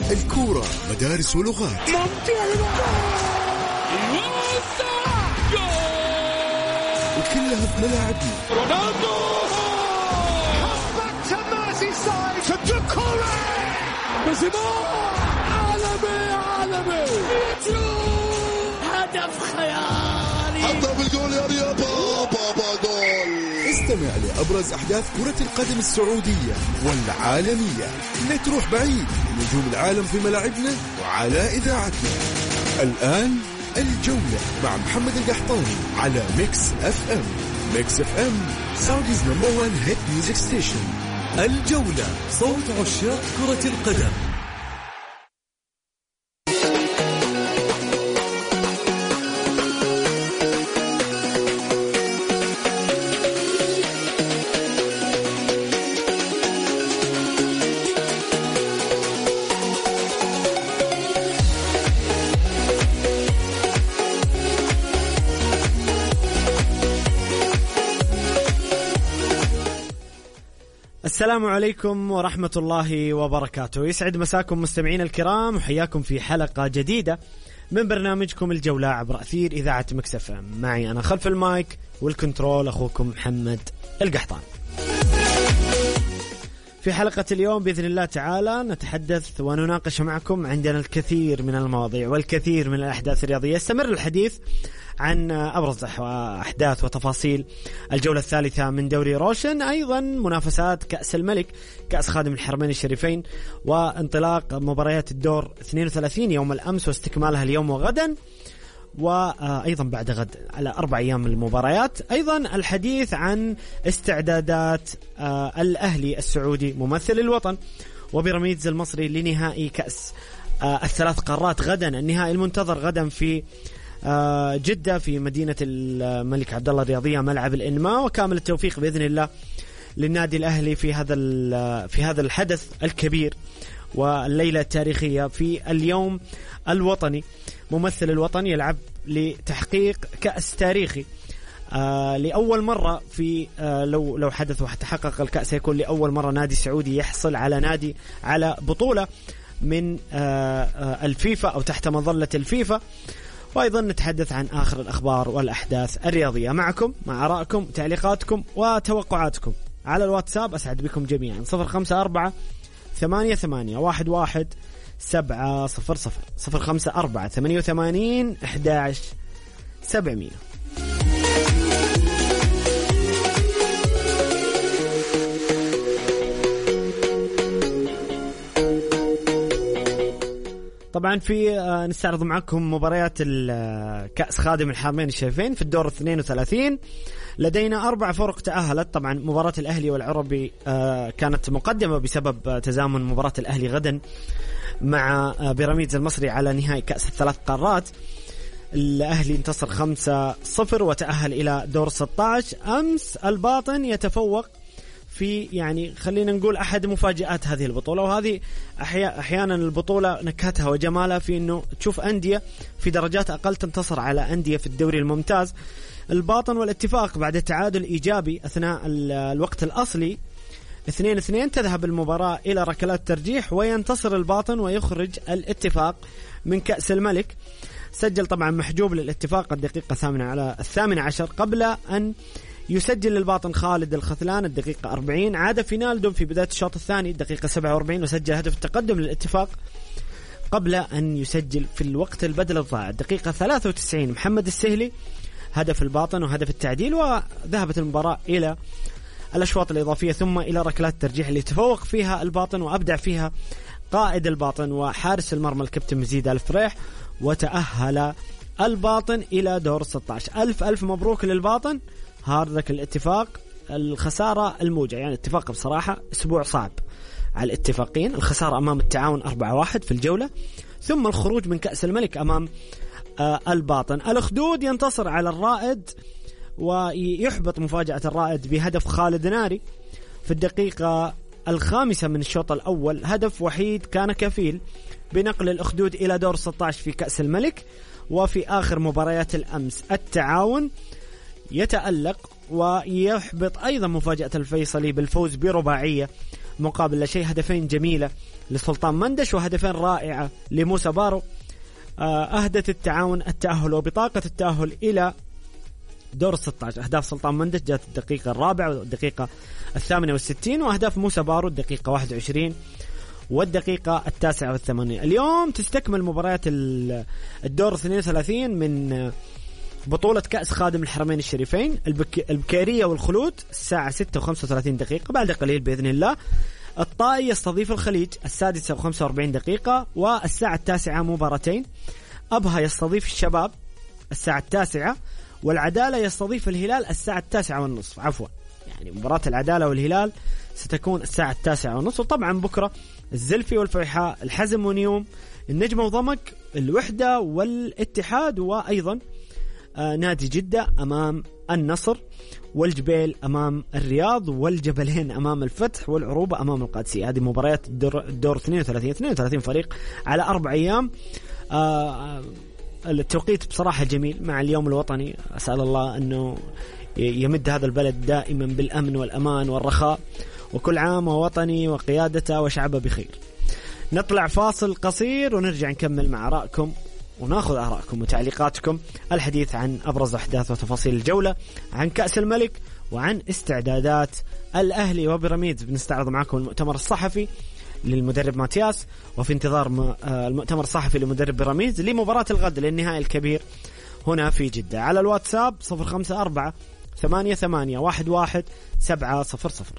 الكورة مدارس ولغات. وكلها في ملاعبنا. رونالدو عالمي هدف خيالي. حطها بالجول يا رياض. بابا جول. استمع لأبرز أحداث كرة القدم السعودية والعالمية. لا تروح بعيد، نجوم العالم في ملاعبنا وعلى إذاعتنا. الآن الجولة مع محمد القحطاني على ميكس اف ام. ميكس اف ام سعوديز نمبر 1 هيت ميوزك ستيشن. الجولة، صوت عشاق كرة القدم. السلام عليكم ورحمة الله وبركاته. يسعد مساكم مستمعين الكرام، وحياكم في حلقة جديدة من برنامجكم الجولة عبر أثير إذاعة ميكس اف ام. معي أنا خلف المايك والكنترول أخوكم محمد القحطان. في حلقة اليوم بإذن الله تعالى نتحدث ونناقش معكم. عندنا الكثير من المواضيع والكثير من الأحداث الرياضية. يستمر الحديث عن أبرز أحداث وتفاصيل الجولة الثالثة من دوري روشن، أيضا منافسات كأس الملك، كأس خادم الحرمين الشريفين، وانطلاق مباريات الدور 32 يوم الأمس واستكمالها اليوم وغدا، وأيضا بعد غد على 4 أيام من المباريات. أيضا الحديث عن استعدادات الأهلي السعودي ممثل الوطن وبيراميدز المصري لنهائي كأس الثلاث قارات غدا، النهائي المنتظر غدا في جدة في مدينة الملك عبد الله الرياضية ملعب الإنماء. وكامل التوفيق بإذن الله للنادي الأهلي في هذا الحدث الكبير والليلة التاريخية في اليوم الوطني. ممثل الوطن يلعب لتحقيق كأس تاريخي لأول مرة في لو حدث وتحقق الكأس يكون لأول مرة نادي سعودي يحصل على بطولة من الفيفا أو تحت مظلة الفيفا. وأيضا نتحدث عن آخر الأخبار والأحداث الرياضية معكم، مع آرائكم تعليقاتكم وتوقعاتكم على الواتساب. أسعد بكم جميعا. 0548811700 0548811700. طبعا في نستعرض معكم مباريات كأس خادم الحرمين الشريفين في الدور 32. لدينا 4 فرق تأهلت. طبعا مباراة الأهلي والعربي كانت مقدمة بسبب تزامن مباراة الأهلي غدا مع بيراميدز المصري على نهائي كأس الثلاث قارات. الأهلي انتصر 5-0 وتأهل إلى دور 16. أمس الباطن يتفوق في يعني خلينا نقول أحد مفاجآت هذه البطولة، وهذه أحيانا البطولة نكهتها وجمالها في أنه تشوف أندية في درجات أقل تنتصر على أندية في الدوري الممتاز. الباطن والاتفاق بعد تعادل إيجابي أثناء الوقت الأصلي 2-2 تذهب المباراة إلى ركلات ترجيح وينتصر الباطن ويخرج الاتفاق من كأس الملك. سجل طبعا محجوب للاتفاق الدقيقة 18 قبل أن يسجل الباطن خالد الخثلان الدقيقة 40. عاد فينالدو في بداية الشوط الثاني الدقيقة 47 وسجل هدف التقدم للاتفاق قبل أن يسجل في الوقت البدل الضائع الدقيقة 93 محمد السهلي هدف الباطن وهدف التعديل. وذهبت المباراة إلى الأشواط الإضافية ثم إلى ركلات ترجيح اللي تفوق فيها الباطن وأبدع فيها قائد الباطن وحارس المرمى الكابتن مزيد الفريح، وتأهل الباطن إلى دور 16. ألف مبروك للباطن. هاردك الاتفاق الخسارة الموجة، يعني الاتفاق بصراحة أسبوع صعب على الاتفاقين. الخسارة أمام التعاون 4-1 في الجولة، ثم الخروج من كأس الملك أمام الباطن. الأخدود ينتصر على الرائد ويحبط مفاجأة الرائد بهدف خالد ناري في الدقيقة 5 من الشوط الأول. هدف وحيد كان كفيل بنقل الأخدود إلى دور 16 في كأس الملك. وفي آخر مباريات الأمس التعاون يتألق ويحبط أيضا مفاجأة الفيصلي بالفوز برباعية مقابل لا شيء. هدفين جميلة لسلطان مندش وهدفين رائعة لموسى بارو أهدت التأهل وبطاقة التأهل إلى دور 16. أهداف سلطان مندش جاءت الدقيقة 4 والدقيقة 68 وأهداف موسى بارو الدقيقة 21 والدقيقة 89. اليوم تستكمل مباريات الدور 32 من بطولة كأس خادم الحرمين الشريفين. البكيرية والخلود الساعة 6:35 بعد قليل بإذن الله. الطائي يستضيف الخليج 6:45 والساعة 9 مباراتين. أبها يستضيف الشباب الساعة 9 والعدالة يستضيف الهلال الساعة 9:30. عفوا يعني مباراة العدالة والهلال ستكون الساعة 9:30. وطبعا بكرة الزلفي والفيحاء، الحزم ونيوم، النجمة وضمك، الوحدة والاتحاد، وأيضا نادي جدة أمام النصر، والجبيل أمام الرياض، والجبلين أمام الفتح، والعروبة أمام القادسية. هذه مباريات الدور 32 فريق على 4 أيام. التوقيت بصراحة جميل مع اليوم الوطني. أسأل الله أنه يمد هذا البلد دائما بالأمن والأمان والرخاء، وكل عام ووطني وقيادته وشعبه بخير. نطلع فاصل قصير ونرجع نكمل مع آرائكم وناخذ آرائكم وتعليقاتكم. الحديث عن أبرز أحداث وتفاصيل الجولة، عن كأس الملك، وعن استعدادات الأهلي وبيراميدز. بنستعرض معكم المؤتمر الصحفي للمدرب ماتياس، وفي انتظار المؤتمر الصحفي لمدرب بيراميدز لمباراة الغد للنهائي الكبير هنا في جدة. على الواتساب 054-88-11-700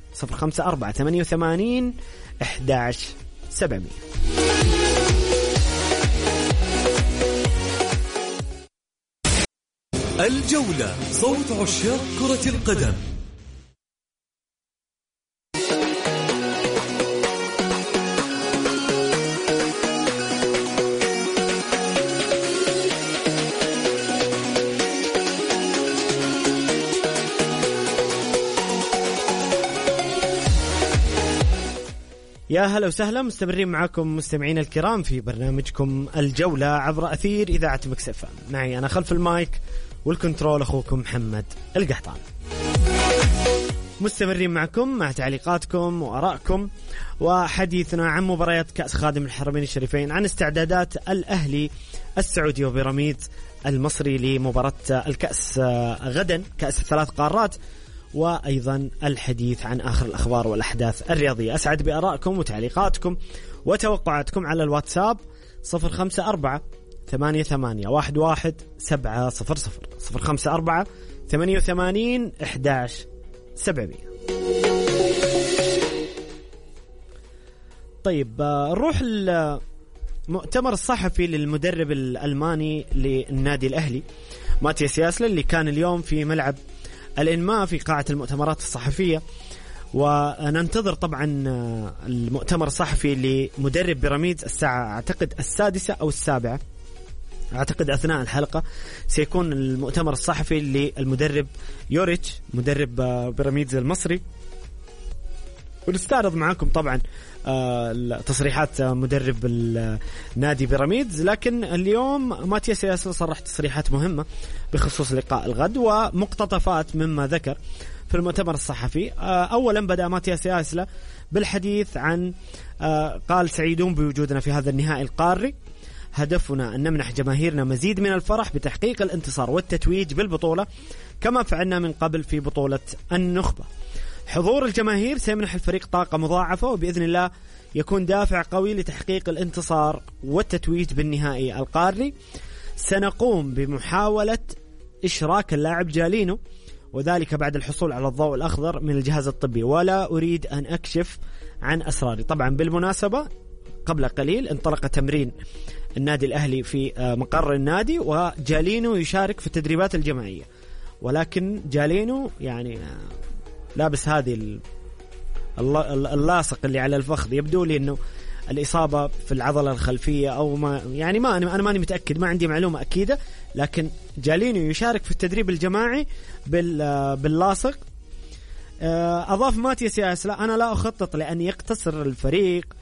054-88-11-700. الجولة، صوت عشاق كرة القدم. يا هلا وسهلا، مستمرين معكم مستمعين الكرام في برنامجكم الجولة عبر أثير إذاعة مكس اف ام. معي أنا خلف المايك والكنترول أخوكم محمد القحطان. مستمرين معكم مع تعليقاتكم وآرائكم وحديثنا عن مباريات كأس خادم الحرمين الشريفين، عن استعدادات الأهلي السعودي وبيراميدز المصري لمباراة الكأس غدا، كأس الثلاث قارات، وأيضا الحديث عن آخر الأخبار والأحداث الرياضية. أسعد بآرائكم وتعليقاتكم وتوقعاتكم على الواتساب 054-88-11-700 054-88-11-700. طيب نروح المؤتمر الصحفي للمدرب الألماني للنادي الأهلي ماتياس ياسلر، اللي كان اليوم في ملعب الإنماء في قاعة المؤتمرات الصحفية. وننتظر طبعا المؤتمر الصحفي لمدرب بيراميدز الساعة أعتقد 6 أو 7، أعتقد أثناء الحلقة سيكون المؤتمر الصحفي للمدرب يوريتش مدرب بيراميدز المصري. ونستعرض معاكم طبعا تصريحات مدرب النادي بيراميدز. لكن اليوم ماتياس ياسلر صرح تصريحات مهمة بخصوص لقاء الغد ومقتطفات مما ذكر في المؤتمر الصحفي. أولا بدأ ماتياس ياسلر بالحديث عن قال: سعيدون بوجودنا في هذا النهائي القاري، هدفنا أن نمنح جماهيرنا مزيد من الفرح بتحقيق الانتصار والتتويج بالبطولة كما فعلنا من قبل في بطولة النخبة. حضور الجماهير سيمنح الفريق طاقة مضاعفة، وبإذن الله يكون دافع قوي لتحقيق الانتصار والتتويج بالنهائي القاري. سنقوم بمحاولة إشراك اللاعب جالينو، وذلك بعد الحصول على الضوء الأخضر من الجهاز الطبي، ولا أريد أن أكشف عن أسراري. طبعا بالمناسبة قبل قليل انطلق تمرين النادي الأهلي في مقر النادي، وجالينو يشارك في التدريبات الجماعية، ولكن جالينو يعني لابس هذه اللاصق اللي على الفخذ. يبدو لي انه الإصابة في العضلة الخلفية او ما، يعني ما انا ماني متأكد، ما عندي معلومة أكيدة، لكن جالينو يشارك في التدريب الجماعي باللاصق. أضاف ماتياس ياسلر: أنا لا أخطط لأن يقتصر الفريق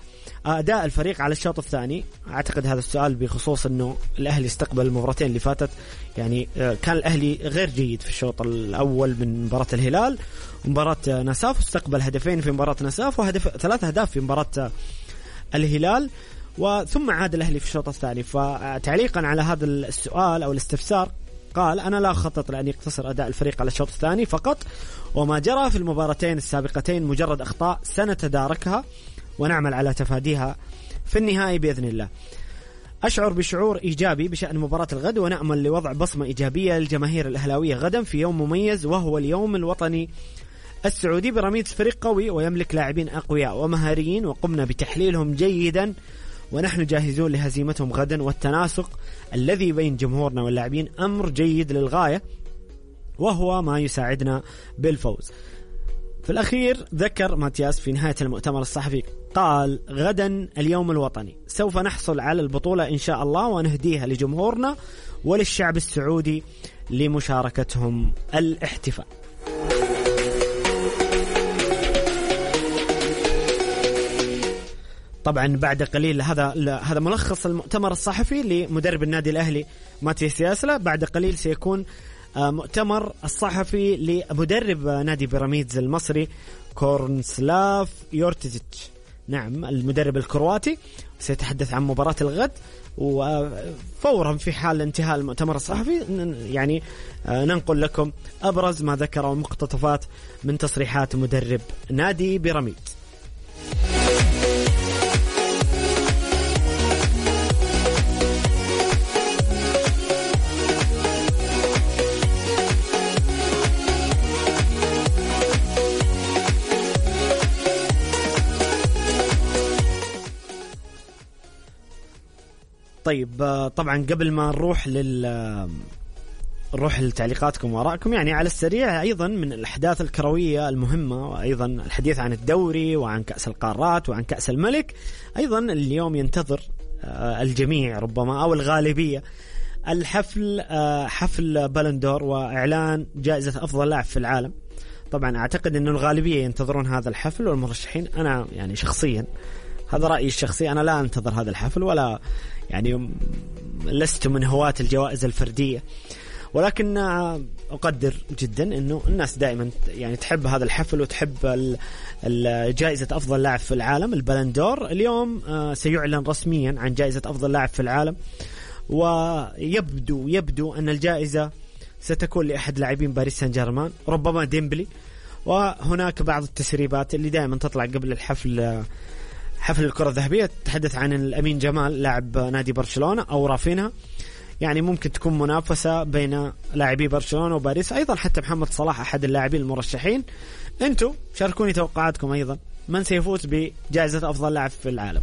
أداء الفريق على الشوط الثاني. أعتقد هذا السؤال بخصوص أنه الأهلي استقبل المباراتين اللي فاتت، يعني كان الأهلي غير جيد في الشوط الأول من مباراة الهلال ومباراة نساف، واستقبل هدفين في مباراة نساف وثلاث أهداف في مباراة الهلال، وثم عاد الأهلي في الشوط الثاني. فتعليقا على هذا السؤال أو الاستفسار قال: أنا لا أخطط لأن يقتصر أداء الفريق على الشوط الثاني فقط، وما جرى في المباراتين السابقتين مجرد أخطاء سنتداركها ونعمل على تفاديها في النهائي بإذن الله. أشعر بشعور إيجابي بشأن مباراة الغد، ونأمل لوضع بصمة إيجابية للجماهير الأهلاوية غدا في يوم مميز وهو اليوم الوطني السعودي. بيراميدز فريق قوي ويملك لاعبين أقوياء ومهاريين، وقمنا بتحليلهم جيدا ونحن جاهزون لهزيمتهم غدا، والتناسق الذي بين جمهورنا واللاعبين أمر جيد للغاية وهو ما يساعدنا بالفوز. في الأخير ذكر ماتياس في نهاية المؤتمر الصحفي قال: غدا اليوم الوطني، سوف نحصل على البطولة إن شاء الله ونهديها لجمهورنا وللشعب السعودي لمشاركتهم الاحتفال. طبعا بعد قليل هذا ملخص المؤتمر الصحفي لمدرب النادي الأهلي ماتياس ياسلا. بعد قليل سيكون مؤتمر الصحفي لمدرب نادي بيراميدز المصري كورنسلاف يورتيتش، نعم المدرب الكرواتي، سيتحدث عن مباراة الغد. وفورا في حال انتهاء المؤتمر الصحفي يعني ننقل لكم أبرز ما ذكره مقتطفات من تصريحات مدرب نادي بيراميدز. طيب طبعا قبل ما نروح لتعليقاتكم وآرائكم، يعني على السريع أيضا من الأحداث الكروية المهمة، وأيضا الحديث عن الدوري وعن كأس القارات وعن كأس الملك. أيضا اليوم ينتظر الجميع ربما أو الغالبية الحفل حفل بالندور وإعلان جائزة أفضل لاعب في العالم. طبعا أعتقد أن الغالبية ينتظرون هذا الحفل والمرشحين. أنا يعني شخصيا هذا رأيي الشخصي، أنا لا أنتظر هذا الحفل ولا يعني لست من هواة الجوائز الفردية، ولكن أقدر جدا أنه الناس دائما يعني تحب هذا الحفل وتحب جائزة أفضل لاعب في العالم البالندور. اليوم سيعلن رسميا عن جائزة أفضل لاعب في العالم، ويبدو أن الجائزة ستكون لأحد لاعبين باريس سان جيرمان، ربما ديمبلي. وهناك بعض التسريبات اللي دائما تطلع قبل الحفل، حفل الكرة الذهبية، تتحدث عن الأمين جمال لاعب نادي برشلونة أو رافينها، يعني ممكن تكون منافسة بين لاعبي برشلونة وباريس. أيضا حتى محمد صلاح أحد اللاعبين المرشحين. أنتوا شاركوني توقعاتكم أيضا، من سيفوز بجائزة أفضل لاعب في العالم؟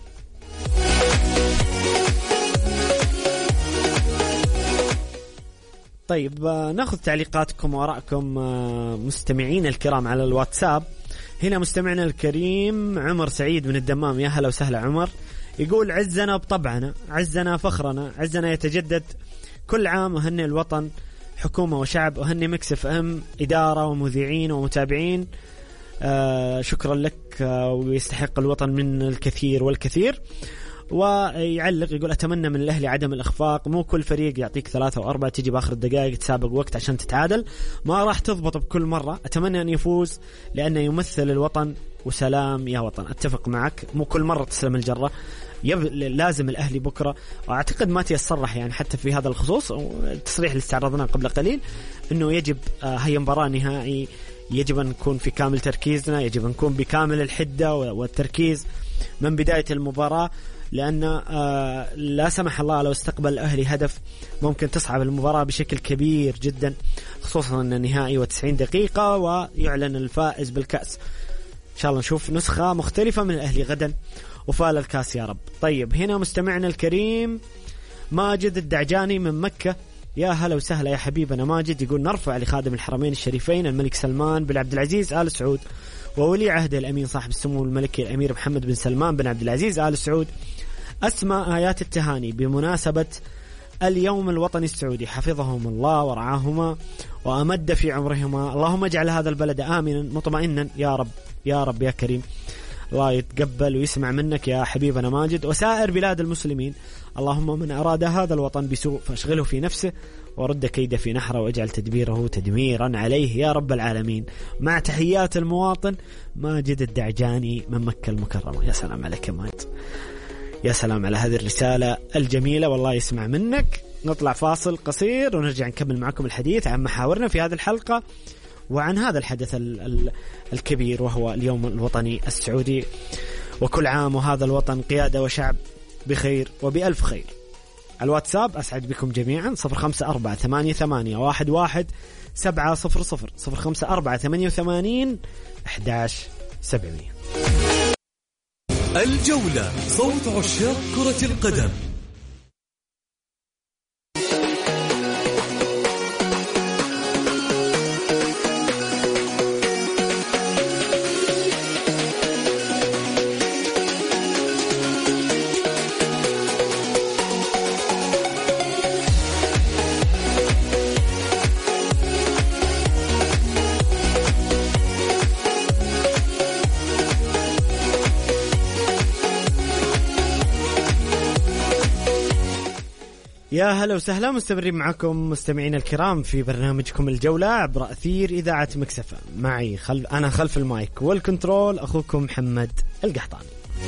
طيب ناخذ تعليقاتكم وآرائكم مستمعين الكرام على الواتساب. هنا مستمعنا الكريم عمر سعيد من الدمام، يا هلا وسهلا عمر. يقول: عزنا بطبعنا، عزنا فخرنا، عزنا يتجدد كل عام، وهني الوطن حكومة وشعب، وهني مكس اف ام إدارة ومذيعين ومتابعين. شكرا لك، ويستحق الوطن من الكثير والكثير. ويعلق يقول: أتمنى من الأهلي عدم الإخفاق، مو كل فريق يعطيك 3 و4 تيجي بآخر الدقائق تسابق وقت عشان تتعادل، ما راح تضبط بكل مرة. أتمنى أن يفوز لأنه يمثل الوطن، وسلام يا وطن. أتفق معك، مو كل مرة تسلم الجرة، لازم الأهلي بكرة. وأعتقد ما تيصرح يعني حتى في هذا الخصوص، التصريح اللي استعرضناه قبل قليل أنه يجب هي مباراة نهائي، يجب أن نكون في كامل تركيزنا، يجب أن نكون بكامل الحدة والتركيز من بداية المباراة، لأن لا سمح الله لو استقبل الأهلي هدف ممكن تصعب المباراة بشكل كبير جدا، خصوصا أن النهائي و90 دقيقة ويعلن الفائز بالكأس. إن شاء الله نشوف نسخة مختلفة من الأهلي غدا وفال الكأس يا رب. طيب هنا مستمعنا الكريم ماجد الدعجاني من مكة، يا هلا وسهلا يا حبيبنا ماجد. يقول: نرفع لخادم الحرمين الشريفين الملك سلمان بن عبد العزيز آل سعود وولي عهده الأمين صاحب السمو الملكي الأمير محمد بن سلمان بن عبد العزيز آل سعود أسمى آيات التهاني بمناسبة اليوم الوطني السعودي، حفظهم الله ورعاهما وأمد في عمرهما، اللهم اجعل هذا البلد آمنا مطمئنا يا رب يا رب يا كريم. الله يتقبل ويسمع منك يا حبيبنا ماجد وسائر بلاد المسلمين. اللهم من أراد هذا الوطن بسوء فاشغله في نفسه ورد كيده في نحره واجعل تدبيره تدميرا عليه يا رب العالمين. مع تحيات المواطن ماجد الدعجاني من مكة المكرمة. يا سلام عليك يا ماجد، يا سلام على هذه الرسالة الجميلة والله يسمع منك. نطلع فاصل قصير ونرجع نكمل معكم الحديث عن محاورنا في هذه الحلقة وعن هذا الحدث الكبير وهو اليوم الوطني السعودي. وكل عام وهذا الوطن قيادة وشعب بخير وبألف خير. الواتساب أسعد بكم جميعا 0548811700 0548811700. الجولة صوت عشاق كرة القدم. يا هلا وسهلا، مستمرين معكم مستمعين الكرام في برنامجكم الجولة عبر أثير إذاعة مكسفة. معي أنا خلف المايك والكنترول أخوكم محمد القحطاني.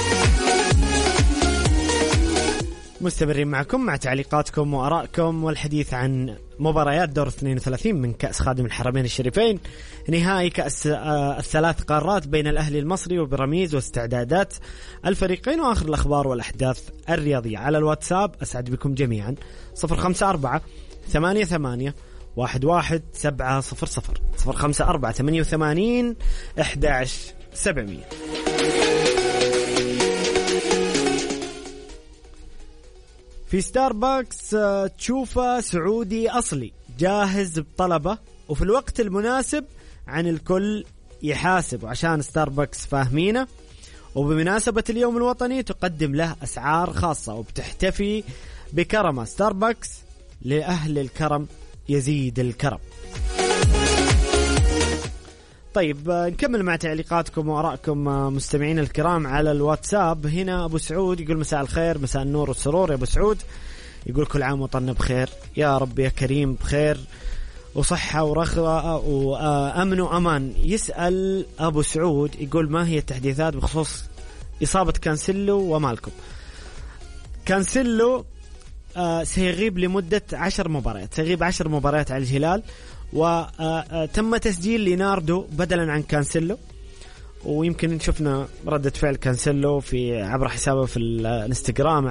مستمرين معكم مع تعليقاتكم وآرائكم والحديث عن مباريات دور 32 من كأس خادم الحرمين الشريفين، نهائي كأس الثلاث قارات بين الأهلي المصري وبيراميدز واستعدادات الفريقين وآخر الأخبار والأحداث الرياضية. على الواتساب أسعد بكم جميعا 0548811700 0548811700. في ستاربكس تشوفه سعودي أصلي جاهز بطلبه وفي الوقت المناسب عن الكل يحاسب، وعشان ستاربكس فاهمينه وبمناسبة اليوم الوطني تقدم له أسعار خاصة وبتحتفي بكرمه. ستاربكس لأهل الكرم يزيد الكرم. طيب نكمل مع تعليقاتكم وآرائكم مستمعين الكرام على الواتساب. هنا أبو سعود يقول مساء الخير، مساء النور والسرور يا أبو سعود. يقول كل عام وطننا بخير يا رب يا كريم، بخير وصحة ورخاء وأمن وأمان. يسأل أبو سعود يقول ما هي التحديثات بخصوص إصابة كانسيلو ومالكم؟ كانسيلو سيغيب لمدة 10 مباريات، سيغيب 10 مباريات على الهلال، وتم تسجيل ليناردو بدلا عن كانسيلو، ويمكن شفنا ردة فعل كانسيلو في عبر حسابه في الانستغرام.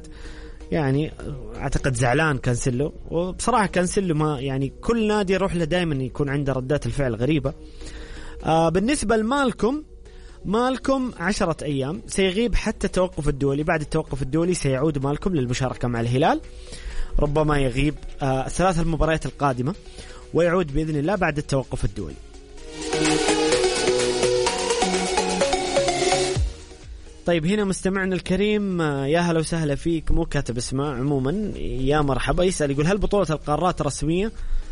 اعتقد زعلان كانسيلو، وبصراحة كانسيلو ما يعني كل نادي يروح له دائما يكون عنده ردات الفعل غريبة. بالنسبة مالكم 10 أيام سيغيب حتى التوقف الدولي. بعد التوقف الدولي سيعود مالكم للمشاركة مع الهلال، ربما يغيب 3 المباريات القادمة ويعود بإذن الله بعد التوقف الدولي. طيب هنا مستمعنا الكريم يا هلا وسهلا فيك، مو كاتب اسمه عموما، يا مرحبا. يسأل يقول هل بطولة القارات رسمية؟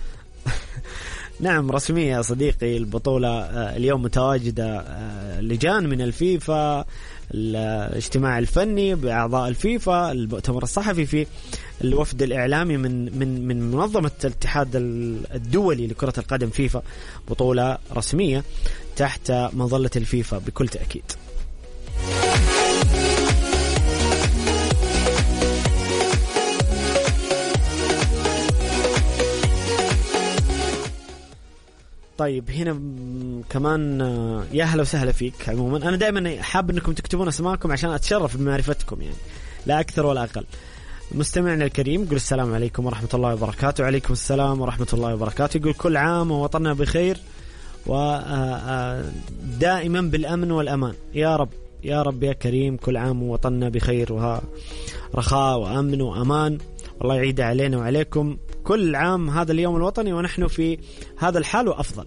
نعم رسمية يا صديقي. البطولة اليوم متواجدة لجان من الفيفا، الاجتماع الفني بأعضاء الفيفا، المؤتمر الصحفي في الوفد الإعلامي من منظمة الاتحاد الدولي لكرة القدم فيفا. بطولة رسمية تحت مظلة الفيفا بكل تأكيد. طيب هنا كمان يا هلا وسهلا فيك. عموما أنا دائما حاب أنكم تكتبون أسماءكم عشان أتشرف بمعرفتكم، يعني لا أكثر ولا أقل. مستمعنا الكريم يقول السلام عليكم ورحمة الله وبركاته. وعليكم السلام ورحمة الله وبركاته. يقول كل عام ووطننا بخير ودائما بالأمن والأمان يا رب يا رب يا كريم. كل عام ووطننا بخير ورخاء وأمن وأمان، والله يعيد علينا وعليكم كل عام هذا اليوم الوطني ونحن في هذا الحال وأفضل.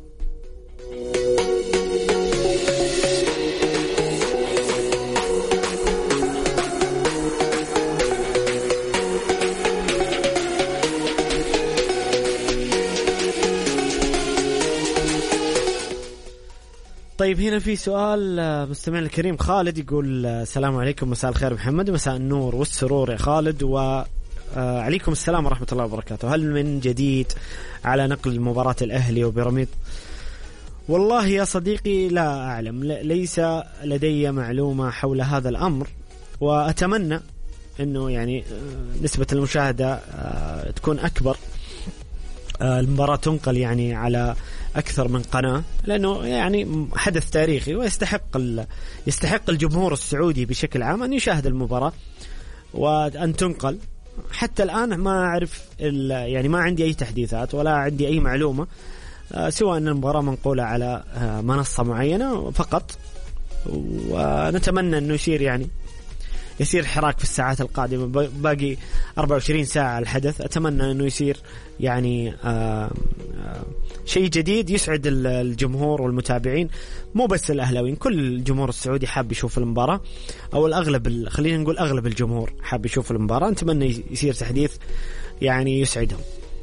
طيب هنا في سؤال مستمعنا الكريم خالد يقول السلام عليكم، مساء الخير محمد، مساء النور والسرور يا خالد، وعليكم السلام ورحمة الله وبركاته. هل من جديد على نقل مباراة الأهلي وبيراميد؟ والله يا صديقي لا أعلم، ليس لدي معلومة حول هذا الأمر، وأتمنى أنه يعني نسبة المشاهدة تكون أكبر، المباراة تنقل يعني على أكثر من قناة، لأنه يعني حدث تاريخي ويستحق الجمهور السعودي بشكل عام أن يشاهد المباراة وأن تنقل. حتى الآن ما أعرف يعني ما عندي أي تحديثات ولا عندي أي معلومة، سواء أن المباراة منقولة على منصة معينة فقط، ونتمنى أنه يصير حراك في الساعات القادمة. باقي 24 ساعة الحدث، أتمنى أنه يصير يعني شيء جديد يسعد الجمهور والمتابعين، مو بس الأهلاويين، كل الجمهور السعودي حاب يشوف المباراة، أو الأغلب، خلينا نقول أغلب الجمهور حاب يشوف المباراة. نتمنى يصير تحديث يعني يسعدهم.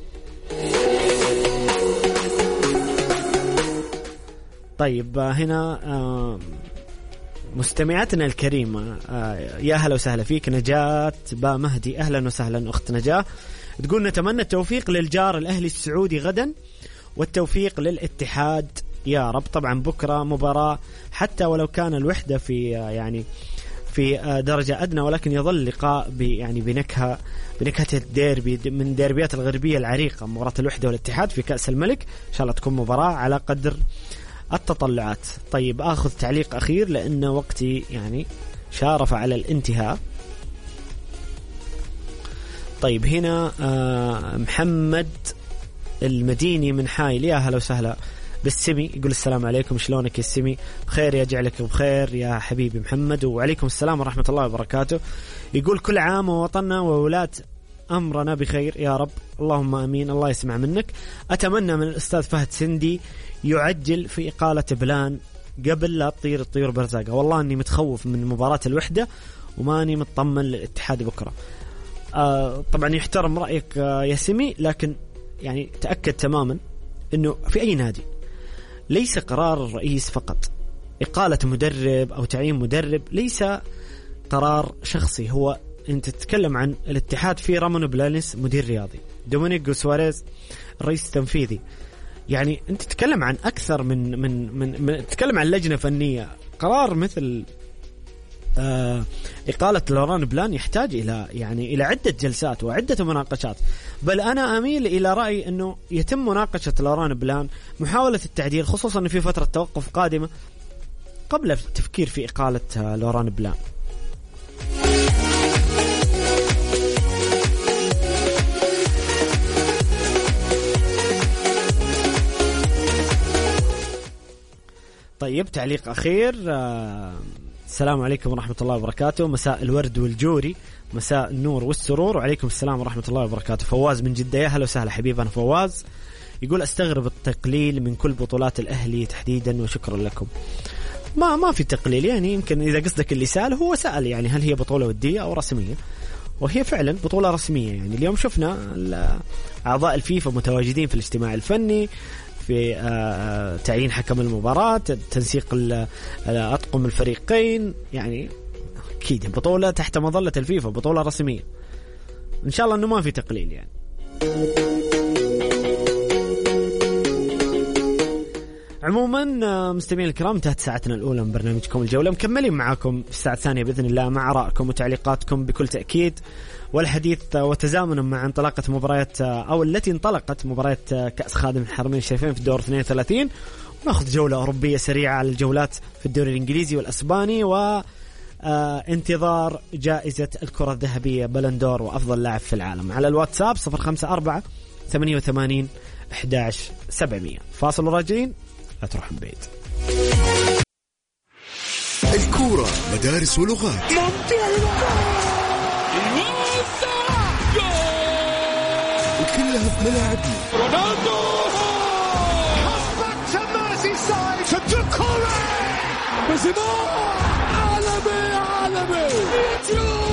طيب هنا مستمعاتنا الكريمة، يا هلا وسهلا فيك نجاة با مهدي، أهلا وسهلا أخت نجاة. تقول نتمنى التوفيق للجار الأهلي السعودي غدا، والتوفيق للاتحاد يا رب. طبعا بكرة مباراة، حتى ولو كان الوحدة في درجة أدنى، ولكن يظل لقاء بنكهة الديربي من ديربيات الغربية العريقة، مباراة الوحدة والاتحاد في كأس الملك. إن شاء الله تكون مباراة على قدر التطلعات. طيب أخذ تعليق أخير لأن وقتي يعني شارف على الانتهاء. طيب هنا محمد المديني من حايل، يا هلا وسهلا بالسمي، يقول السلام عليكم، شلونك يا السمي؟ بخير، يجعلك بخير يا حبيبي محمد، وعليكم السلام ورحمة الله وبركاته. يقول كل عام ووطننا وولاة أمرنا بخير يا رب، اللهم أمين، الله يسمع منك. أتمنى من الأستاذ فهد سندي يعجل في إقالة بلان قبل لا تطير الطيور برزاقة. والله أني متخوف من مباراة الوحدة وماني مطمن للاتحاد بكرة. طبعا يحترم رأيك يا سمي، لكن يعني تأكد تماما أنه في أي نادي ليس قرار الرئيس فقط. إقالة مدرب أو تعيين مدرب ليس قرار شخصي، هو أنت تتكلم عن الاتحاد في رامون بلانيس مدير رياضي، دومينيغو سواريز الرئيس التنفيذي، يعني أنت تتكلم عن أكثر من تتكلم عن لجنة فنية. قرار مثل إقالة لوران بلان يحتاج إلى عدة جلسات وعدة مناقشات، بل أنا أميل إلى رأي أنه يتم مناقشة لوران بلان، محاولة التعديل، خصوصا أن في فترة توقف قادمة، قبل التفكير في إقالة لوران بلان. طيب تعليق أخير، السلام عليكم ورحمة الله وبركاته، مساء الورد والجوري، مساء النور والسرور، وعليكم السلام ورحمة الله وبركاته. فواز من جدة، يا هلا وسهلا حبيبنا فواز. يقول أستغرب التقليل من كل بطولات الأهلي تحديدا، وشكرا لكم. ما في تقليل، يعني يمكن إذا قصدك اللي سأل، هو سأل يعني هل هي بطولة ودية أو رسمية، وهي فعلا بطولة رسمية. يعني اليوم شفنا أعضاء الفيفا متواجدين في الاجتماع الفني، في تعيين حكم المباراة، تنسيق أطقم الفريقين، يعني أكيد بطولة تحت مظلة الفيفا، بطولة رسمية، إن شاء الله أنه ما في تقليل يعني. عموما مستمعين الكرام، انتهت ساعتنا الأولى من برنامجكم الجولة، مكملين معاكم في الساعة الثانية بإذن الله مع آرائكم وتعليقاتكم بكل تأكيد، والحديث وتزامنا مع انطلاقة مباريات أو التي انطلقت مباريات كأس خادم الحرمين الشريفين في الدور 32، ونأخذ جولة أوروبية سريعة على الجولات في الدوري الإنجليزي والأسباني، وانتظار جائزة الكرة الذهبية بلندور وأفضل لاعب في العالم. على الواتساب 054 88 11 700. فاصل وراجعين، لا تروح بعيد. الكورة مدارس ولغات، وكلها في ملاعبنا. رونالدو عالمي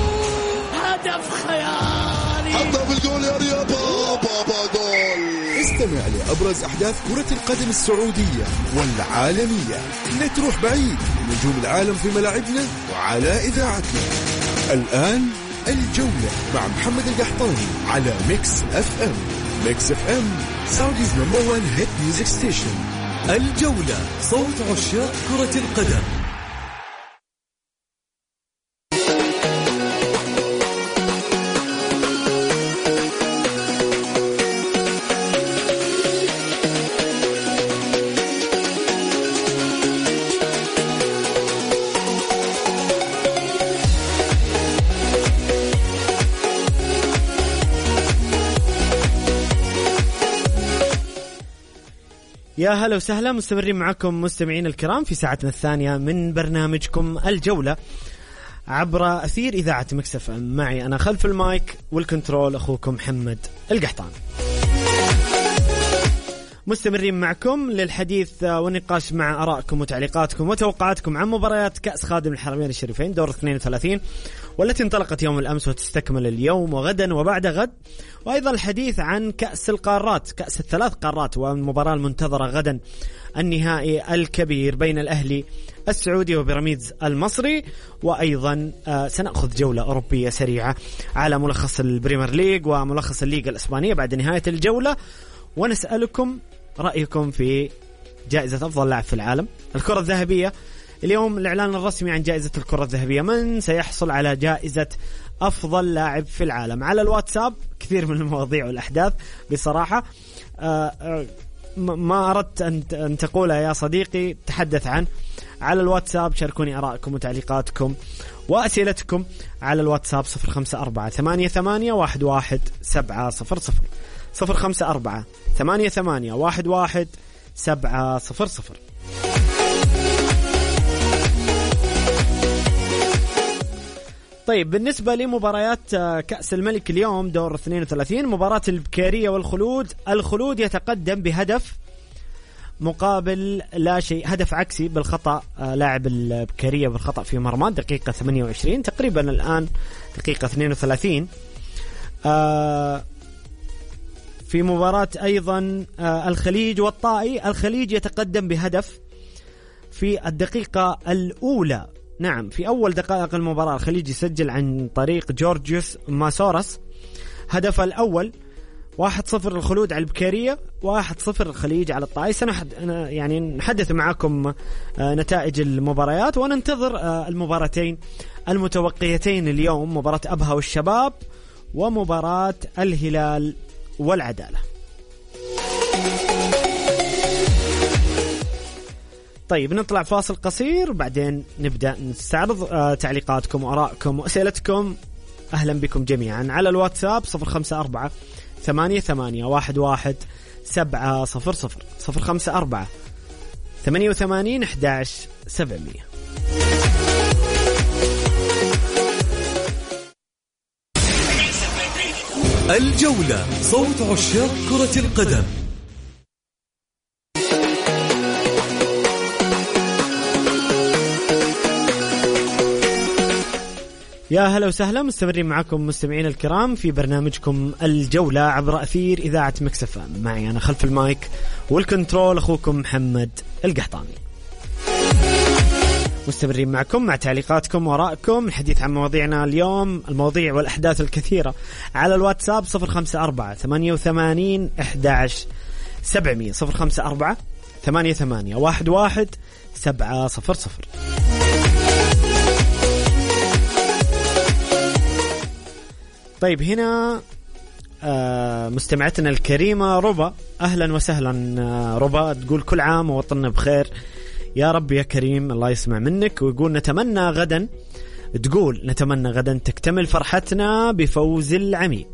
هدف خيالي، حطها في الجول يا رياض، بابا جول. استمع لأبرز أحداث كرة القدم السعودية والعالمية. لا تروح بعيد، نجوم العالم في ملاعبنا وعلى إذاعتنا. الآن الجولة مع محمد القحطاني على ميكس اف ام. ميكس اف ام سعوديز نمبر 1 هيت ميوزك ستيشن. الجولة، صوت عشاق كرة القدم. يا هلا وسهلا، مستمرين معكم مستمعين الكرام في ساعتنا الثانية من برنامجكم الجولة عبر أثير إذاعة ميكس اف ام. معي أنا خلف المايك والكنترول أخوكم محمد القحطاني. مستمرين معكم للحديث والنقاش مع آرائكم وتعليقاتكم وتوقعاتكم عن مباريات كأس خادم الحرمين الشريفين دور 32 والتي انطلقت يوم الأمس وتستكمل اليوم وغدا وبعد غد، وأيضا الحديث عن كأس القارات، كأس الثلاث قارات، والمباراة المنتظرة غدا النهائي الكبير بين الأهلي السعودي وبيراميدز المصري. وأيضا سنأخذ جولة أوروبية سريعة على ملخص البريمير ليج وملخص الليغا الإسبانية بعد نهاية الجولة، ونسألكم رأيكم في جائزة أفضل لاعب في العالم، الكرة الذهبية. اليوم الإعلان الرسمي عن جائزة الكرة الذهبية، من سيحصل على جائزة أفضل لاعب في العالم. على الواتساب كثير من المواضيع والأحداث بصراحة ما أردت أن تقولها يا صديقي، تحدث عنه على الواتساب. شاركوني آرائكم وتعليقاتكم وأسئلتكم على الواتساب 0548811700 0548811700. طيب، بالنسبة لمباريات كأس الملك اليوم دور 32، مباراة البكيرية والخلود. الخلود يتقدم بهدف مقابل لا شيء، هدف عكسي بالخطأ، لاعب البكيرية بالخطأ في مرمى دقيقة 28 تقريبا، الآن دقيقة 32. في مباراة أيضا الخليج والطائي، الخليج يتقدم بهدف في الدقيقة الأولى. نعم، في أول دقائق المباراة الخليج يسجل عن طريق جورجيوس ماسورس هدف الأول. 1-0 الخلود على البكيرية، 1-0 الخليج على الطائي. يعني نحدث معكم نتائج المباريات وننتظر المباراتين المتوقيتين اليوم، مباراة أبها والشباب ومباراة الهلال والعدالة. طيب، نطلع فاصل قصير بعدين نبدأ نستعرض تعليقاتكم وآرائكم وأسئلتكم. أهلا بكم جميعا على الواتساب 0548811700 0548811700. الجولة، صوت عشاق كرة القدم. يا هلا وسهلا، مستمرين معكم مستمعين الكرام في برنامجكم الجولة عبر أثير إذاعة ميكس اف ام. معي أنا خلف المايك والكنترول أخوكم محمد القحطاني. مستمرين معكم مع تعليقاتكم وآرائكم، الحديث عن مواضيعنا اليوم، المواضيع والأحداث الكثيرة على الواتساب 0548811700 0548811700. طيب، هنا مستمعتنا الكريمة ربا، أهلا وسهلا ربا، تقول كل عام ووطننا بخير يا رب يا كريم، الله يسمع منك. ويقول نتمنى غدا تكتمل فرحتنا بفوز العميد.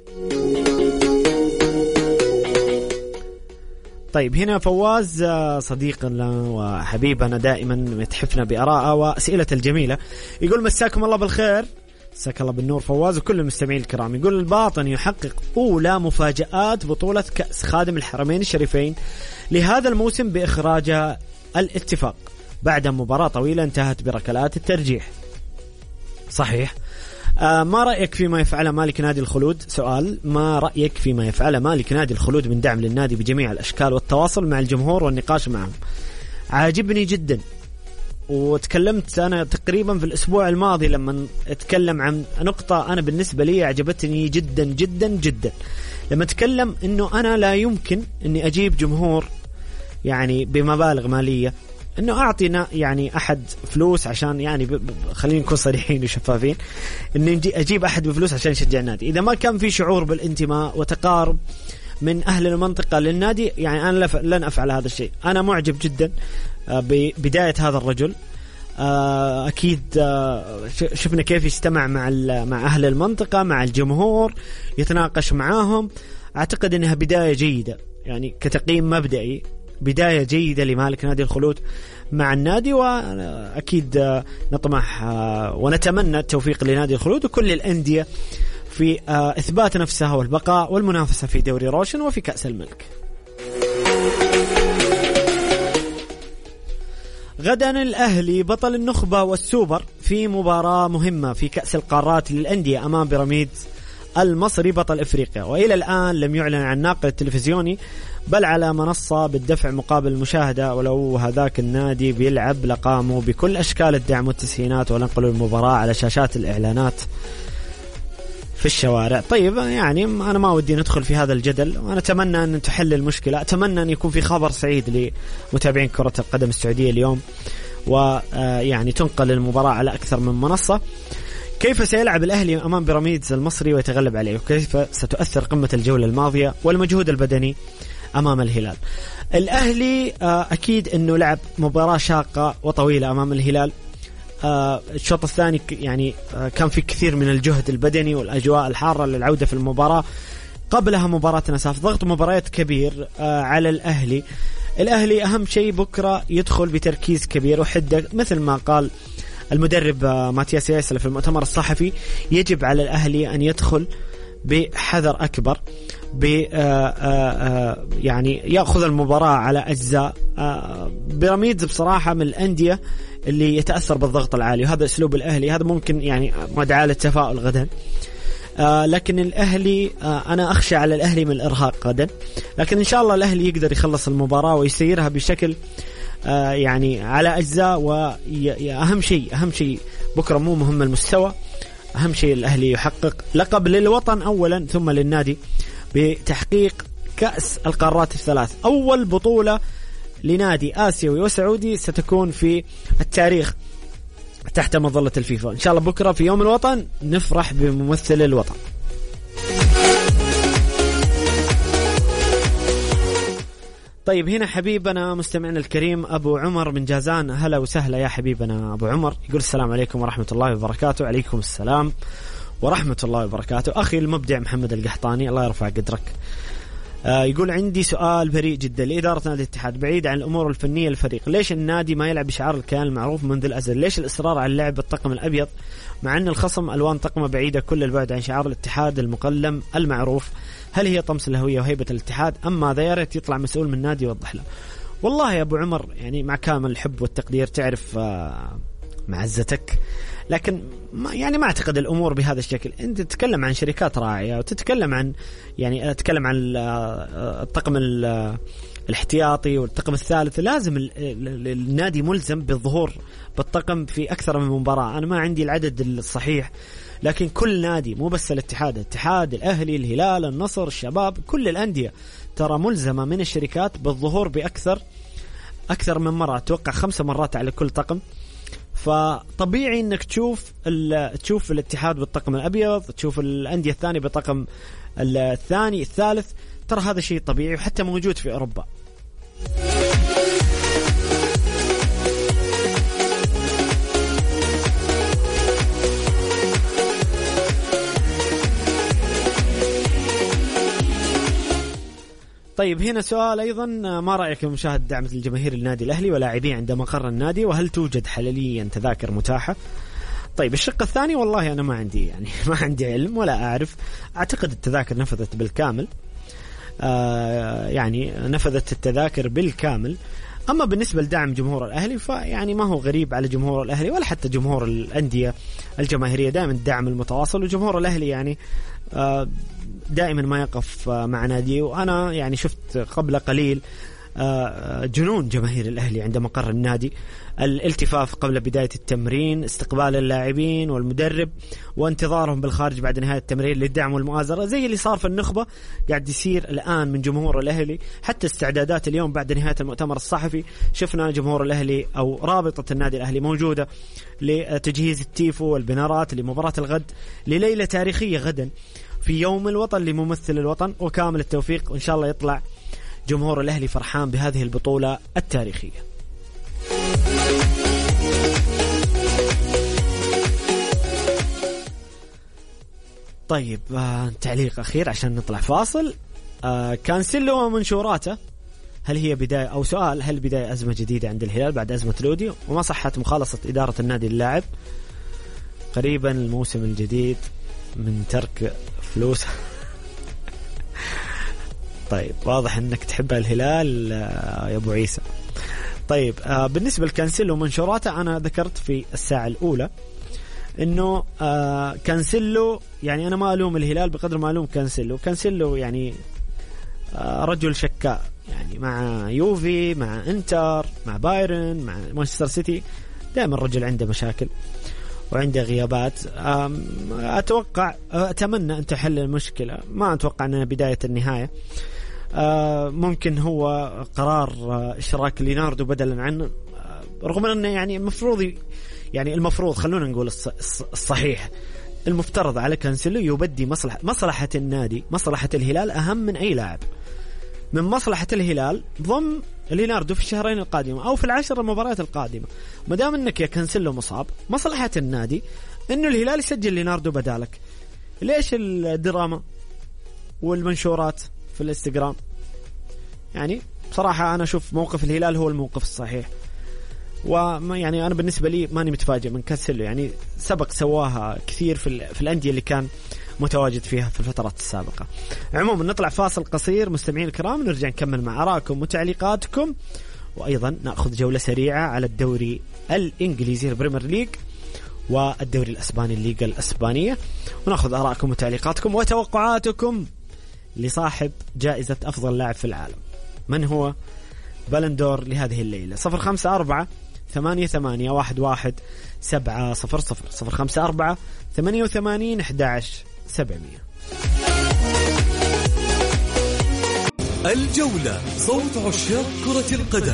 طيب، هنا فواز صديقنا وحبيبنا دائما يتحفنا بآراءه وأسئلة الجميلة، يقول مساكم الله بالخير. مساك الله بالنور فواز وكل المستمعين الكرام. يقول الباطن يحقق أولى مفاجآت بطولة كأس خادم الحرمين الشريفين لهذا الموسم بإخراج الاتفاق بعد مباراة طويلة انتهت بركلات الترجيح. صحيح، ما رأيك فيما يفعله مالك نادي الخلود؟ سؤال، ما رأيك فيما يفعله مالك نادي الخلود من دعم للنادي بجميع الأشكال والتواصل مع الجمهور والنقاش معهم؟ عاجبني جدا، وتكلمت أنا تقريبا في الأسبوع الماضي لما أتكلم عن نقطة أنا بالنسبة لي عجبتني جدا جدا جدا، لما أتكلم أنه أنا لا يمكن أني أجيب جمهور يعني بمبالغ مالية، أنه أعطينا يعني أحد فلوس عشان يعني خلينا نكون صريحين وشفافين، أني أجيب أحد بفلوس عشان يشجع النادي إذا ما كان في شعور بالانتماء وتقارب من أهل المنطقة للنادي. يعني أنا لن أفعل هذا الشيء. أنا معجب جدا ببداية هذا الرجل، أكيد شفنا كيف يجتمع مع أهل المنطقة مع الجمهور يتناقش معاهم. أعتقد أنها بداية جيدة، يعني كتقييم مبدئي بداية جيدة لمالك نادي الخلود مع النادي، وأكيد نطمح ونتمنى التوفيق لنادي الخلود وكل الأندية في إثبات نفسها والبقاء والمنافسة في دوري روشن وفي كأس الملك. غدا الأهلي بطل النخبة والسوبر في مباراة مهمة في كأس القارات للأندية أمام بيراميدز المصري بطل إفريقيا، وإلى الآن لم يعلن عن ناقل التلفزيوني بل على منصة بالدفع مقابل المشاهدة، ولو هذاك النادي بيلعب لقاموا بكل أشكال الدعم والتسهيلات ونقلوا المباراة على شاشات الإعلانات في الشوارع. طيب يعني أنا ما ودي ندخل في هذا الجدل، وأنا أتمنى أن تحل المشكلة، أتمنى أن يكون في خبر سعيد لمتابعين كرة القدم السعودية اليوم، ويعني تنقل المباراة على أكثر من منصة. كيف سيلعب الأهلي أمام بيراميدز المصري ويتغلب عليه، وكيف ستؤثر قمة الجولة الماضية والمجهود البدني أمام الهلال؟ الأهلي أكيد أنه لعب مباراة شاقة وطويلة أمام الهلال. الشوط الثاني يعني كان في كثير من الجهد البدني والأجواء الحارة للعودة في المباراة. قبلها مباراة نساف، ضغط مباريات كبير على الأهلي. الأهلي أهم شيء بكرة يدخل بتركيز كبير وحدة، مثل ما قال المدرب ماتياس ياسل في المؤتمر الصحفي، يجب على الأهلي أن يدخل بحذر أكبر، يعني يأخذ المباراة على أجزاء. بيراميدز بصراحة من الأندية اللي يتأثر بالضغط العالي، وهذا أسلوب الأهلي، هذا ممكن يعني مدعاة للتفاؤل غدا. لكن الأهلي أنا أخشى على الأهلي من الإرهاق غدا، لكن إن شاء الله الأهلي يقدر يخلص المباراة ويسيرها بشكل يعني على أجزاء. وأهم شيء بكرة مو مهم المستوى، أهم شيء الأهلي يحقق لقب للوطن أولا ثم للنادي بتحقيق كأس القارات الثلاث، أول بطولة لنادي آسيوي وسعودي ستكون في التاريخ تحت مظلة الفيفا. إن شاء الله بكرة في يوم الوطن نفرح بممثل الوطن. طيب هنا حبيبنا مستمعنا الكريم أبو عمر من جازان، هلا وسهلا يا حبيبنا أبو عمر، يقول السلام عليكم ورحمة الله وبركاته. عليكم السلام ورحمة الله وبركاته. أخي المبدع محمد القحطاني الله يرفع قدرك، يقول عندي سؤال بريء جدا لإدارة نادي الاتحاد بعيد عن الأمور الفنية للفريق، ليش النادي ما يلعب بشعار الكيان المعروف منذ الأزل؟ ليش الإصرار على اللعب بالطقم الأبيض مع أن الخصم ألوان طقمه بعيدة كل البعد عن شعار الاتحاد المقلم المعروف؟ هل هي طمس الهوية وهيبة الاتحاد أم ماذا؟ يا ريت يطلع مسؤول من النادي يوضح له. والله يا أبو عمر يعني مع كامل الحب والتقدير، تعرف معزتك، لكن ما أعتقد الأمور بهذا الشكل. أنت تتكلم عن شركات راعية وتتكلم عن يعني أتكلم عن الطقم الاحتياطي والطقم الثالث، لازم النادي ملزم بالظهور بالطقم في أكثر من مباراة. أنا ما عندي العدد الصحيح، لكن كل نادي مو بس الاتحاد، الأهلي، الهلال، النصر، الشباب، كل الأندية ترى ملزمة من الشركات بالظهور بأكثر من مرة، أتوقع 5 مرات على كل طقم. فطبيعي انك تشوف الاتحاد بالطقم الابيض، تشوف الانديه الثانيه بطقم الثاني الثالث، ترى هذا شيء طبيعي وحتى موجود في اوروبا. طيب هنا سؤال أيضا، ما رأيك بمشاهدة دعم الجماهير النادي الأهلي ولاعبيه عند مقر النادي، وهل توجد حاليا تذاكر متاحة؟ طيب الشق الثاني والله أنا ما عندي علم ولا أعرف. أعتقد التذاكر نفذت بالكامل، يعني نفذت التذاكر بالكامل. أما بالنسبة لدعم جمهور الأهلي فيعني ما هو غريب على جمهور الأهلي ولا حتى جمهور الأندية الجماهيرية، دائما الدعم المتواصل. وجمهور الأهلي يعني دائما ما يقف مع ناديه. وأنا يعني شفت قبل قليل جنون جماهير الأهلي عند مقر النادي، الالتفاف قبل بداية التمرين، استقبال اللاعبين والمدرب، وانتظارهم بالخارج بعد نهاية التمرين للدعم والمؤازرة، زي اللي صار في النخبة قاعد يصير الآن من جمهور الأهلي. حتى استعدادات اليوم بعد نهاية المؤتمر الصحفي شفنا جمهور الأهلي أو رابطة النادي الأهلي موجودة لتجهيز التيفو والبنارات لمباراة الغد، لليلة تاريخية غدا في يوم الوطن لممثل الوطن. وكامل التوفيق، وإن شاء الله يطلع جمهور الأهلي فرحان بهذه البطولة التاريخية. طيب تعليق أخير عشان نطلع فاصل. كانسيلو ومنشوراته، هل هي بداية أو سؤال، هل بداية أزمة جديدة عند الهلال بعد أزمة لودي؟ وما صحت مخالصة إدارة النادي اللاعب قريبا الموسم الجديد من ترك فلوس؟ طيب واضح أنك تحب الهلال يا أبو عيسى. طيب بالنسبة لكانسيلو ومنشوراته، أنا ذكرت في الساعة الأولى انه كانسيلو يعني انا ما الوم الهلال بقدر ما الوم كانسيلو يعني رجل شكاء، يعني مع يوفي، مع انتر، مع بايرن، مع مانشستر سيتي، دائما الرجل عنده مشاكل وعنده غيابات. اتمنى ان تحل المشكلة، ما اتوقع انها بداية النهاية. ممكن هو قرار اشراك ليناردو بدلا عنه، رغم انه يعني المفروض خلونا نقول الصحيح، المفترض على كانسيلو يبدي مصلحة النادي، مصلحة الهلال أهم من أي لاعب. من مصلحة الهلال ضم ليناردو في الشهرين القادمة أو في 10 المباريات القادمة. ما دام أنك يا كانسيلو مصاب، مصلحة النادي إنه الهلال يسجل ليناردو بدالك. ليش الدراما والمنشورات في الانستغرام؟ يعني بصراحة أنا أشوف موقف الهلال هو الموقف الصحيح. وما يعني أنا بالنسبة لي ماني متفاجئ من كانسيلو، يعني سبق سواها كثير في الأندية اللي كان متواجد فيها في الفترات السابقة. عموما نطلع فاصل قصير مستمعين الكرام، نرجع نكمل مع آراءكم وتعليقاتكم، وأيضا نأخذ جولة سريعة على الدوري الإنجليزي البريمير ليج والدوري الأسباني الليغا الأسبانية، ونأخذ آراءكم وتعليقاتكم وتوقعاتكم لصاحب جائزة أفضل لاعب في العالم. من هو بلندور لهذه الليلة؟ 054-88-11-700 054-88-11-700. الجولة، صوت عشاق كرة القدم.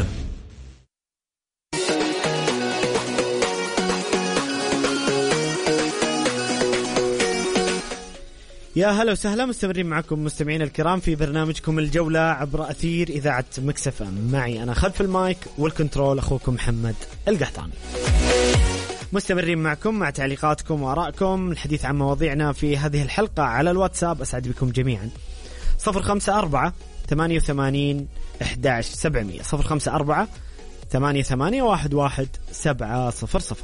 يا هلا وسهلا، مستمرين معكم مستمعين الكرام في برنامجكم الجولة عبر أثير إذاعة ميكس اف ام. معي أنا خلف المايك والكنترول أخوكم محمد القحطاني. مستمرين معكم مع تعليقاتكم وآرائكم، الحديث عن مواضيعنا في هذه الحلقة على الواتساب. أسعد بكم جميعا. 054-88-11-700 054-88-11-700.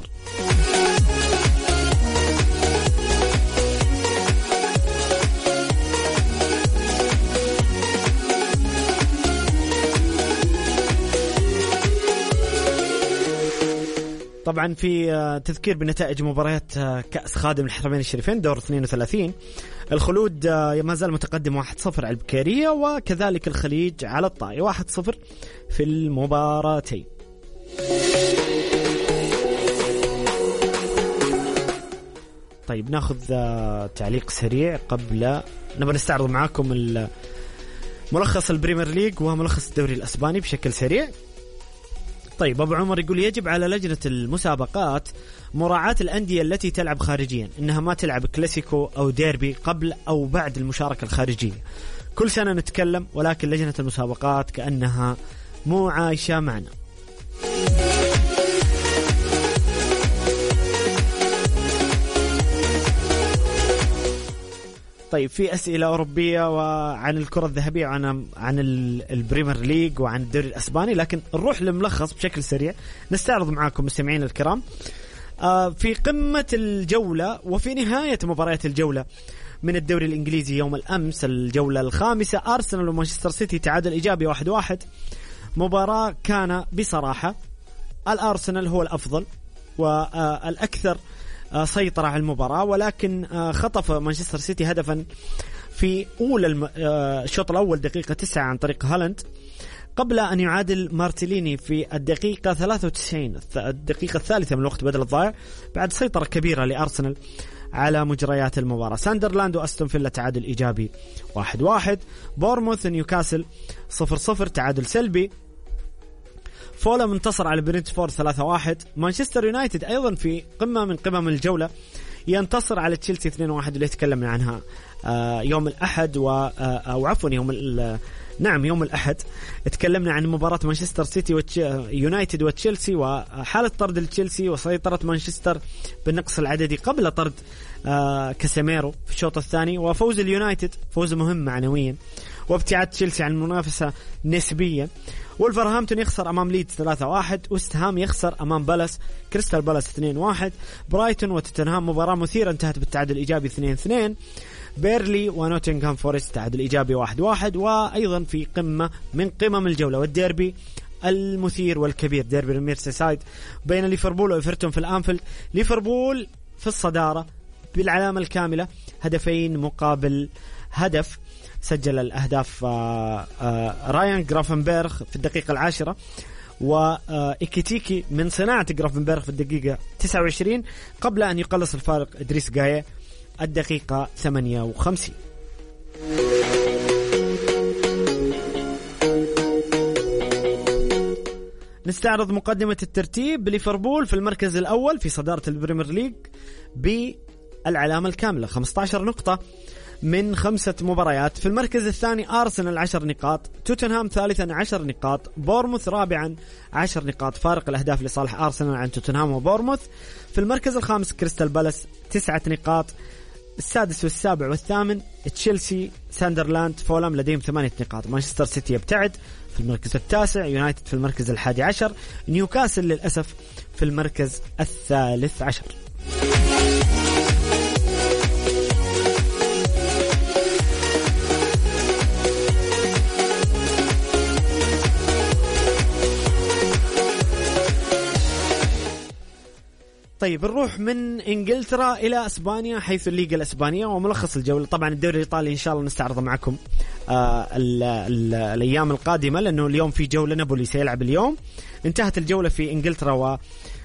طبعا في تذكير بنتائج مباريات كأس خادم الحرمين الشريفين دور 32. الخلود ما زال متقدم 1-0 على البكيرية، وكذلك الخليج على الطائي 1-0 في المباراتين. طيب ناخذ تعليق سريع قبل نبغى نستعرض معاكم ملخص البريمير ليج وملخص الدوري الأسباني بشكل سريع. طيب أبو عمر يقول يجب على لجنة المسابقات مراعاة الأندية التي تلعب خارجيا، إنها ما تلعب كلاسيكو أو ديربي قبل أو بعد المشاركة الخارجية. كل سنة نتكلم، ولكن لجنة المسابقات كأنها مو عايشة معنا. طيب في أسئلة أوروبية وعن الكرة الذهبية وعن البريمير ليج وعن الدوري الأسباني، لكن نروح لملخص بشكل سريع نستعرض معاكم مستمعين الكرام. في قمة الجولة وفي نهاية مباريات الجولة من الدوري الإنجليزي يوم الأمس، الجولة الخامسة، أرسنال ومانشستر سيتي تعادل إيجابي 1-1. مباراة كان بصراحة الأرسنال هو الأفضل والأكثر سيطرة على المباراة، ولكن خطف مانشستر سيتي هدفا في أولى الشوط الأول دقيقة 9 عن طريق هالاند، قبل أن يعادل مارتيليني في الدقيقة 93 الدقيقة الثالثة من الوقت بدل الضائع بعد سيطرة كبيرة لأرسنال على مجريات المباراة. ساندرلاند وأستون فيلا تعادل إيجابي 1-1. بورموث نيوكاسل 0-0 تعادل سلبي. فولم انتصر على برينتفورد 3-1. مانشستر يونايتد أيضا في قمة من قمم الجولة ينتصر على تشيلسي 2-1 اللي تكلمنا عنها يوم الأحد أو عفوا يوم الأحد تكلمنا عن مباراة مانشستر سيتي يونايتد وتشيلسي وحالة طرد تشيلسي وسيطرة مانشستر بالنقص العددي قبل طرد كاسيميرو في الشوط الثاني، وفوز اليونايتد فوز مهم معنويا وابتعاد تشيلسي عن المنافسة نسبيا. وولفرهامبتون يخسر أمام ليدز 3-1. وست هام يخسر أمام بالاس كريستال بالاس 2-1. برايتون وتوتنهام مباراة مثيرة انتهت بالتعادل الإيجابي 2-2. بيرلي ونوتنغهام فورست تعادل إيجابي 1-1. وأيضا في قمة من قمم الجولة والديربي المثير والكبير ديربي الميرسيسايد بين ليفربول وإيفرتون في الأنفيلد. ليفربول في الصدارة بالعلامة الكاملة، هدفين مقابل هدف. سجل الأهداف رايان غرافنبرغ في الدقيقة 10 وإيكيتيكي من صناعة غرافنبرغ في الدقيقة 29 قبل أن يقلص الفارق إدريس غاية الدقيقة 58. نستعرض مقدمة الترتيب. ليفربول في المركز الأول في صدارة البريمير ليج بالعلامة الكاملة 15 نقطة من 5 مباريات. في المركز الثاني أرسنال 10 نقاط، توتنهام ثالثا 10 نقاط، بورموث رابعا 10 نقاط، فارق الأهداف لصالح أرسنال عن توتنهام وبورموث. في المركز الخامس كريستال بالاس 9 نقاط، السادس والسابع والثامن تشيلسي ساندرلاند فولام لديهم 8 نقاط. مانشستر سيتي يبتعد في المركز التاسع، يونايتد في المركز 11، نيوكاسل للأسف في المركز 13. طيب نروح من إنجلترا إلى أسبانيا حيث الليغا الأسبانية وملخص الجولة. طبعا الدوري الإيطالي إن شاء الله نستعرضه معكم الأيام القادمة، لأنه اليوم في جولة نابولي سيلعب اليوم. انتهت الجولة في إنجلترا و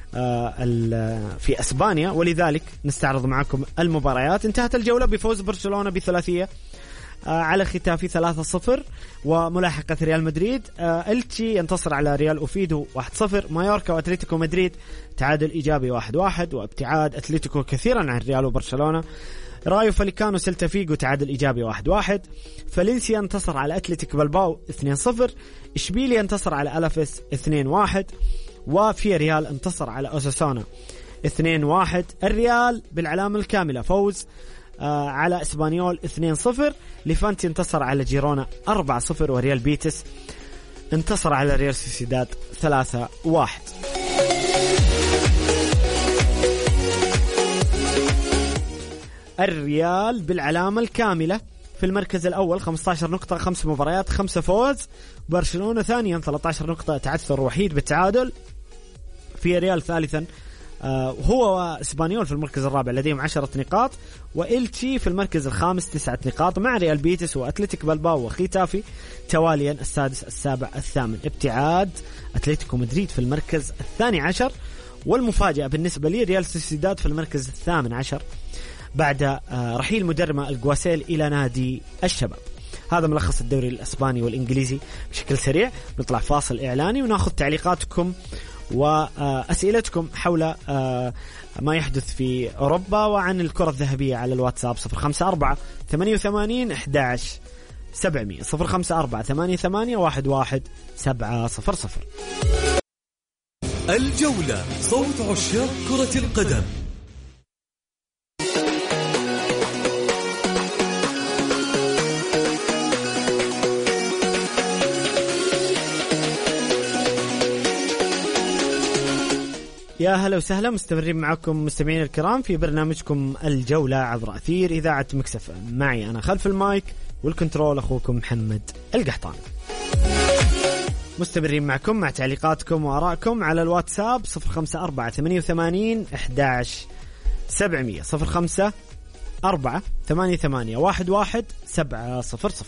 في أسبانيا، ولذلك نستعرض معكم المباريات. انتهت الجولة بفوز برشلونة بثلاثية على ختافي 3-0 وملاحقة ريال مدريد. إلتشي ينتصر على ريال أوفيدو 1-0. مايوركا وأتلتيكو مدريد تعادل إيجابي 1-1 وابتعاد أتلتيكو كثيرا عن ريال وبرشلونة. رايو فاليكانو سيلتا فيغو تعادل إيجابي 1-1. فالنسيا انتصر على أتلتيك بلباو 2-0. إشبيليا انتصر على ألافيس 2-1 وفي ريال انتصر على أوساسونا 2-1. الريال بالعلامة الكاملة فوز على اسبانيول 2-0. ليفانتي انتصر على جيرونا 4-0 وريال بيتس انتصر على ريال سوسيداد 3-1. الريال بالعلامة الكاملة في المركز الأول 15 نقطة 5 مباريات 5 فوز. برشلونة ثانيا 13 نقطة تعثر وحيد بالتعادل. في ريال ثالثا هو واسبانيول في المركز الرابع لديهم 10 نقاط. وإلتشي في المركز الخامس 9 نقاط مع ريال بيتس وأتلتيك بلباو وختافي تواليا السادس السابع الثامن. ابتعاد أتلتيكو مدريد في المركز 12. والمفاجأة بالنسبة لي ريال سوسيداد في المركز 18 بعد رحيل مدرب الجواسيل إلى نادي الشباب. هذا ملخص الدوري الأسباني والإنجليزي بشكل سريع. نطلع فاصل إعلاني ونأخذ تعليقاتكم وأسئلتكم حول ما يحدث في أوروبا وعن الكرة الذهبية على الواتساب 054-88-11-700 054-88-11-700. الجولة صوت عشاق كرة القدم. يا هلا وسهلا، مستمرين معكم مستمعين الكرام في برنامجكم الجولة عبر أثير إذاعة مكسف. معي أنا خلف المايك والكنترول أخوكم محمد القحطاني. مستمرين معكم مع تعليقاتكم وآرائكم على الواتساب 0548811700 0548811700.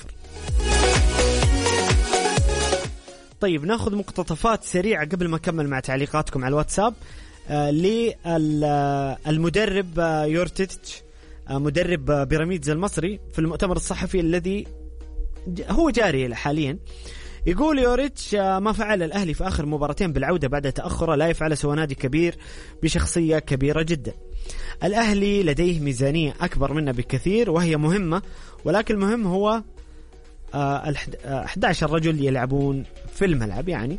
طيب ناخذ مقتطفات سريعة قبل ما نكمل مع تعليقاتكم على الواتساب. للمدرب يورتيتش مدرب بيراميدز المصري في المؤتمر الصحفي الذي هو جاري حاليا، يقول يوريتش ما فعل الأهلي في آخر مباراتين بالعودة بعد تأخره لا يفعل سوى نادي كبير بشخصية كبيرة جدا. الأهلي لديه ميزانية أكبر منا بكثير وهي مهمة، ولكن المهم هو 11 رجل يلعبون في الملعب، يعني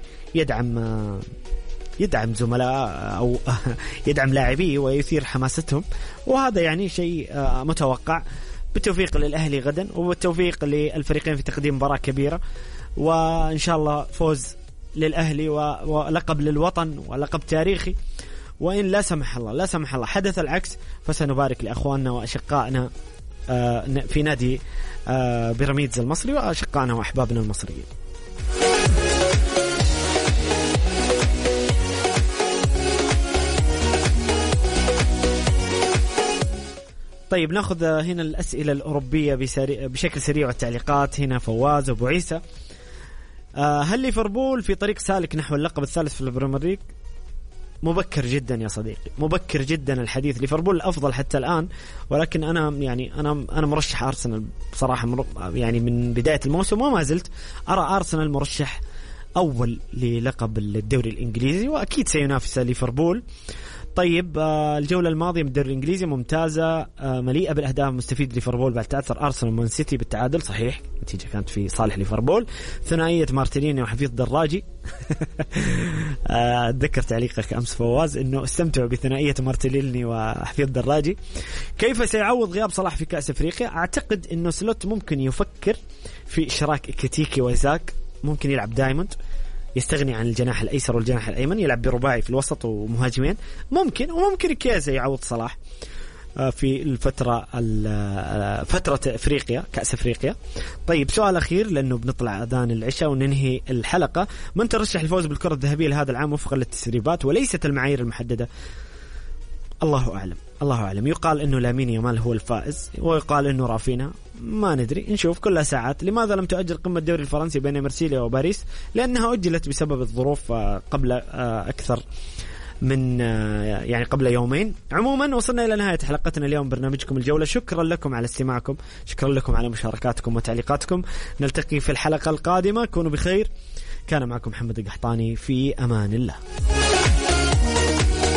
يدعم زملاء أو يدعم لاعبيه ويثير حماستهم، وهذا يعني شيء متوقع. بالتوفيق للأهلي غدا وبالتوفيق للفريقين في تقديم مباراة كبيرة، وإن شاء الله فوز للأهلي ولقب للوطن ولقب تاريخي. وإن لا سمح الله حدث العكس فسنبارك لأخواننا وأشقائنا في نادي بيراميدز المصري وأشقائنا وأحبابنا المصريين. طيب ناخذ هنا الأسئلة الأوروبية بشكل سريع والتعليقات. هنا فواز أبو عيسى: هل ليفربول في طريق سالك نحو اللقب الثالث في البريمير ليج؟ مبكر جدا يا صديقي، مبكر جدا الحديث. ليفربول الأفضل حتى الآن، ولكن أنا مرشح أرسنال بصراحة، يعني من بداية الموسم وما زلت أرى أرسنال مرشح أول للقب الدوري الإنجليزي، وأكيد سينافس ليفربول. طيب الجولة الماضية من الدوري الإنجليزي ممتازة مليئة بالأهداف، مستفيد ليفربول بعد تأثر أرسنال ومان سيتي بالتعادل. صحيح النتيجة كانت في صالح ليفربول. ثنائية مارتينيني وحفيظ دراجي أتذكر تعليقك أمس فواز إنه استمتعوا بثنائية مارتينيني وحفيظ دراجي. كيف سيعوض غياب صلاح في كأس أفريقيا؟ أعتقد إنه سلوت ممكن يفكر في إشراك كيتيكي وإيزاك، ممكن يلعب دايموند، يستغني عن الجناح الأيسر والجناح الأيمن، يلعب برباعي في الوسط ومهاجمين وممكن كيازا يعوض صلاح في الفترة فترة أفريقيا، كأس أفريقيا. طيب سؤال أخير لأنه بنطلع أذان العشاء وننهي الحلقة: من ترشح الفوز بالكرة الذهبية لهذا العام وفقا للتسريبات وليست المعايير المحددة؟ الله أعلم. يقال إنه لامين يامال هو الفائز، ويقال إنه رافينا، ما ندري، نشوف كلها ساعات. لماذا لم تؤجل قمة الدوري الفرنسي بين مرسيليا وباريس؟ لأنها أجلت بسبب الظروف قبل أكثر من يعني قبل يومين. عموما وصلنا إلى نهاية حلقتنا اليوم برنامجكم الجولة. شكرا لكم على استماعكم، شكرا لكم على مشاركاتكم وتعليقاتكم. نلتقي في الحلقة القادمة، كونوا بخير. كان معكم محمد القحطاني، في أمان الله.